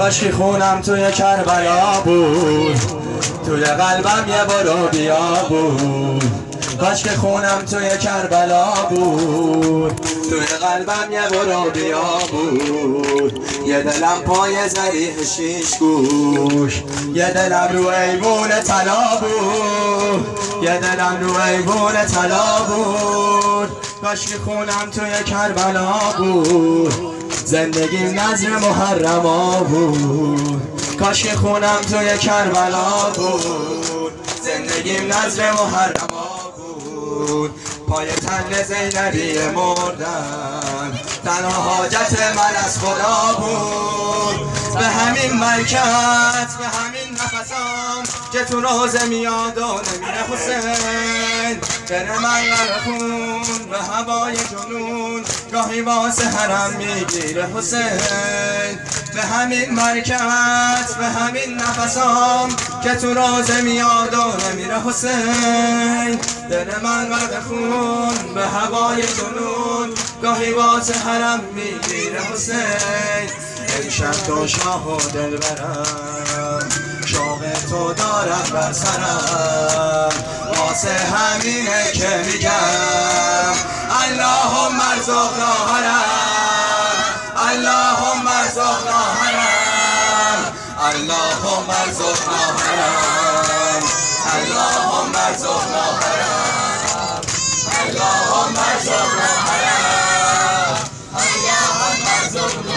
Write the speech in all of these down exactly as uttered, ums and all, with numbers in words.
کاش که خونم توی کربلا بود، توی قلبم یه برو بیا بود. کاش که خونم توی کربلا بود، توی قلبم یه برو بیا بود. یه دلم پای زریح شیش گوش، یه دلم رو ایوون طلا بود، یه دلم رو ایوون طلا بود. کاش که خونم توی کربلا بود، زندگیم نذر محرما بود. کاش که خونم توی کربلا بود، زندگیم نذر محرما بود. پای تن زینبی مردم، تنها حاجت من از خدا بود. به همین مرکز، به همین نفسام که تو روزه میاد و نمیره حسین. دل من غرق خون به هوای جنون، گاهی واسه حرم میگیره حسین. به همین مرکز، به همین نفسام که تو روزه میاد و نمیره حسین. دل من غرق خون به هوای جنون، گاهی واسه حرم میگیره حسین. امشب تو شاه و دل برم، شوق تو دارم بر سرم. واسه همینه که میگم اللهم ارزقنا حرم، اللهم ارزقنا حرم، اللهم ارزقنا حرم، اللهم ارزقنا حرم، اللهم ارزقنا حرم، اللهم ارزقنا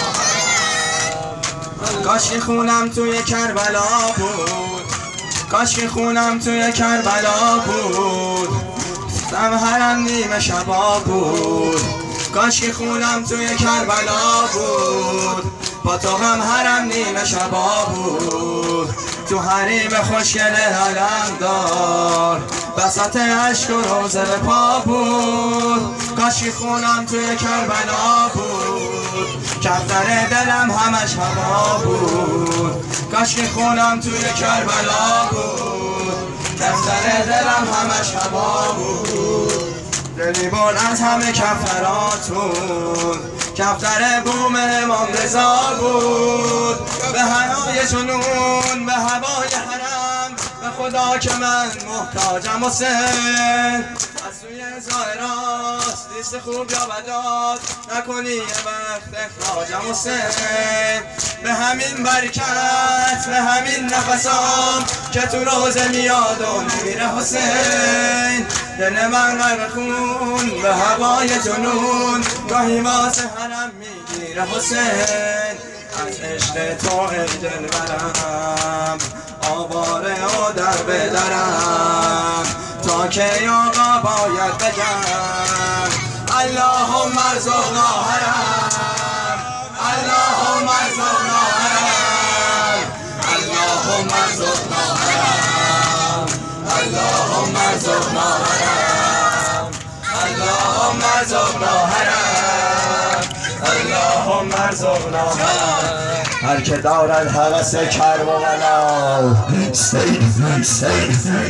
حرم. کاش که خونم توی کربلا بود، کاش که خونم توی کربلا بود. هم حرم نیمه شبا بود، کاش که خونم توی کربلا بود. با تو هم حرم نیمه شبا بود. تو حریم خوشگل علم دار، بساط عشق و روزه به پا بود. کاش که خونم توی کربلا بود، کفتر دلم همش هوا بود. کاش که خونم توی کربلا بود، کفتر دلم همش هوا بود. دلی بر از همه کفتراتون، کفتر بوم امام رضا بود. به هوای جنون، به هوای حرم، به خدا که من محتاجم حسین. از سوی ظاهرات نیست خوب یا بدات، نکنی یه وقت اخراجم حسین. به همین برکت، به همین نفسام که تو روزه میاد و نمیره حسین. دل من غرق خون به هوای جنون، گاهی واسه حرم میگیره حسین. از عشق تو ای دل برم، آواره و در بدرم. تا که آقا باید بگم اللهم ارزقنا حرم، اللهم ارزقنا حرم، اللهم ارزقنا حرم، اللهم ارزقنا حرم، اللهم ارزقنا حرم، اللهم ارزقنا حرم. هر که دارد هوس کرب و بلا، سی سی